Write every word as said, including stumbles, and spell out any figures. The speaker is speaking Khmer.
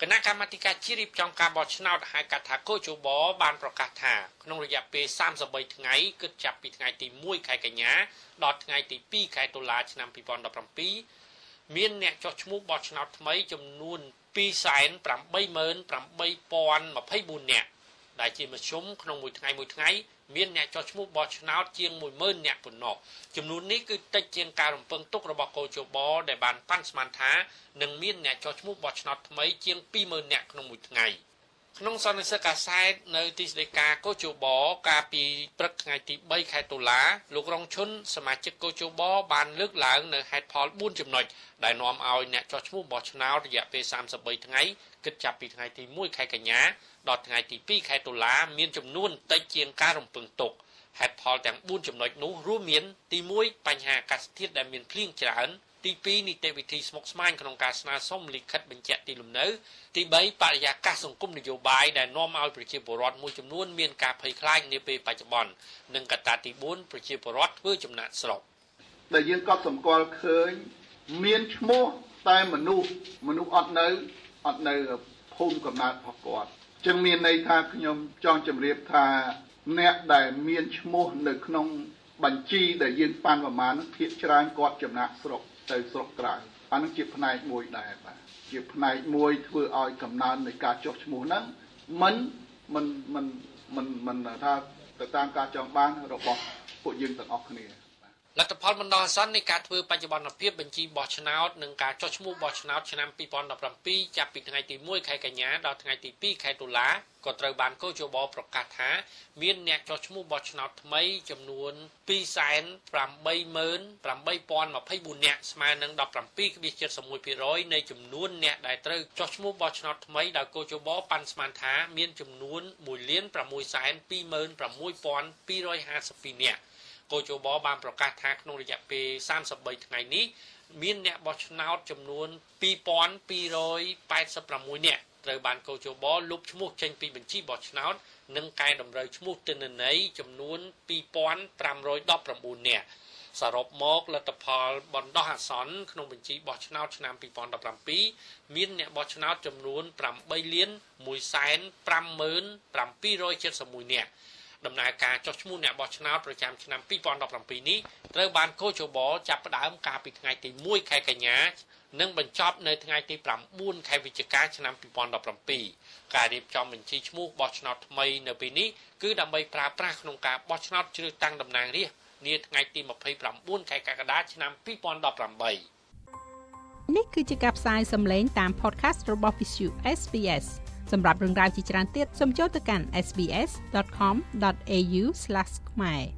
ណៈកម្មាធិការជ្រៀបចំការបោះឆ្នោតហៅកាត់ថាកោជបបានប្រកាសថាក្នុងរយៈពេលសាមសិបបីថ្ងៃគិតចាប់ពីថ្ងៃទីមួយខែកញ្ញាដល់ថ្ងៃទីពីរខែតុលាឆ្នាំពីរពាន់ដប់ប្រាំពីរមានអ្នកចុះឈ្មោះបោះឆ្នោតថ្មីចំនួនពីរសែនប្រាំបីម៉ឺនប្រាំបីពាន់ម្ភៃបួននាក់ដែលជាមធ្យមក្នុងមួយថ្ងៃមួយថ្ងៃមានអ្នកចុះឈ្មោះបោះឆ្នោតជាងមួយម៉ឺននាក់ប៉ុណ្ណោះចំនួននេះគឺតិចជាងការរំពឹងទុករបស់កោជបដែលបានប៉ាន់ស្មានថានឹងមានអ្នកចុះឈ្មោះបោះឆ្នោតថ្មីជាងពីរម៉ឺននាក់ក្នុងមួយថ្ងៃក្នុងសន្និសីទកាសែតនៅទីស្តីការកោជបកាលពីព្រឹកថ្ងៃទីបីខែតុលាលោករងឈុនសមាជិកកោជបបានលើកឡើងនៅហេតុផលបួនចំណុចដែលនាំឲ្យអ្នកចុះឈ្មោះបោះឆ្នោតរយៈពេលសាមសិបបីថ្ងៃគិតចាប់ពីថ្ងៃទីមួយខែកញ្ញាដល់ថ្ងៃទីពីរខែតុលាមានចំនួនតិចជាងការរំពឹងទុកហេតុផលទាំងបួនចំណុចនោះរួមមានទីមួយបញ្ហាអាកាសធាតុដែលមានភ្លៀងច្រើនទីពីរនីតិវិធីស្មុគស្មាញក្នុងការស្នើសុំលិខិតបញ្ជាក់ទីលំនៅទីបីបរិយាកាសសង្គមនយោបាយដែលនាំឲ្យប្រជាពលរដ្ឋមួយចំនួនមានការភ័យខ្លាចនាពេលបច្ចុប្បន្ននិងកត្តាទីបួនប្រជាពលរដ្ឋធ្វើចំណាកស្រុកដែលយើងក៏សម្គាល់ឃើញមានឈ្មោះតែមនុស្សមនុស្សអត់នៅអត់នៅភូមិកំណើតរបស់គាត់ចឹងមានន័យថាខ្ញុំចង់ជម្រាបថាអ្នកដែលមានឈ្មោះនៅក្នុងបញ្ជីដែលយើងប៉ាន់ប្រមាណនឹងភាគច្រើនគាត់ចំណាក់ស្រុកទៅស្រុកក្រៅអានឹងជាផ្នែកមួយដែរបាទជាផ្នែកមួយធ្វើឲ្យកំណើននៃការចុះឈ្មោះហ្នឹងមិនមិនមិនមិនមិនថាទៅតាមការចង់បានរបស់ពួកយើងទាំងអស់គ្នាលទ្ធផលបណ្ដោះអាសន្ននៃការធ្វើបច្ចុប្បន្នភាពបញ្ជីបោះឆ្នោតនិងការចុះឈ្មោះបោះឆ្នោតឆ្នាំពីរពាន់ដប់ប្រាំពីរចាប់ពីថ្ងៃទីមួយខែកញ្ញាដល់ថ្ងៃទីពីរខែតុលាក៏ត្រូវបានកោជបប្រកាសថាមានអ្នកចុះឈ្មោះបោះឆ្នោតថ្មីចំនួនពីរសែនប្រាំបីម៉ឺនប្រាំបីពាន់ម្ភៃបួននាក់ស្មើនឹងដប់ប្រាំពីរភាគរយមួយភាគរយនៃចំនួនអ្នកដែលត្រូវចុះឈ្មោះបោះឆ្នោតថ្មីដោយកោជបប៉ាន់ស្មានថាមានចំនួនមួយលានប្រាំមួយសែនពីរម៉ឺនប្រាំមួយពាន់ពីររយហាសិបពីរនាក់កោជបបានប្រកាសថាក្នុងរយៈពេលសាមសិបបីថ្ងៃនេះមានអ្នកបោះឆ្នោតចំនួនពីរពាន់ពីររយប៉ែតសិបប្រាំមួយនាក់ត្រូវបានកោជបលុបឈ្មោះចេញពីបញ្ជីបោះឆ្នោតនិងកែតម្រូវឈ្មោះទិន្នន័យចំនួនពីរពាន់ប្រាំរយដប់ប្រាំបួននាក់សរុបមកលទ្ធផលបណ្ដោះអាសន្នក្នុងបញ្ជីបោះឆ្នោតឆ្នាំពីរពាន់ដប់ប្រាំពីរមានអ្នកបោះឆ្នោតចំនួនប្រាំបីលានមួយសែនប្រាំម៉ឺនប្រាំពីររយចិតសិបមួយនាក់ដំណើរការចុះឈ្មោះអ្នកបោះឆ្នោតប្រចាំឆ្នាំពីរពាន់ដប់ប្រាំពីរនេះត្រូវបានកោជបចាប់ផ្ដើមកាលពីថ្ងៃទីមួយខែកញ្ញានិងបញ្ចប់នៅថ្ងៃទីប្រាំបួនខែវិច្ឆិកាឆ្នាំពីរពាន់ដប់ប្រាំពីរការរៀបចំបញ្ជីឈ្មោះបោះឆ្នោតថ្មីនៅពេលនេះគឺដើម្បីប្រើប្រាស់ក្នុងការបោះឆ្នោតជ្រើសតាំងតំណាងរាស្ត្រនាថ្ងៃទីម្ភៃប្រាំបួនខែកក្កដាឆ្នាំពីរពាន់ដប់ប្រាំបីនេះគឺជាការផ្សាយសម្លេងតាម podcast របស់ Visu เอส บี เอส សម្រាប់រឿងរ៉ាវជាច្រើនទៀតសូមចូលទៅកាន់ เอส บี เอส ដอท คอม ដอท เอ ยู ស្លាស ខ្មែរ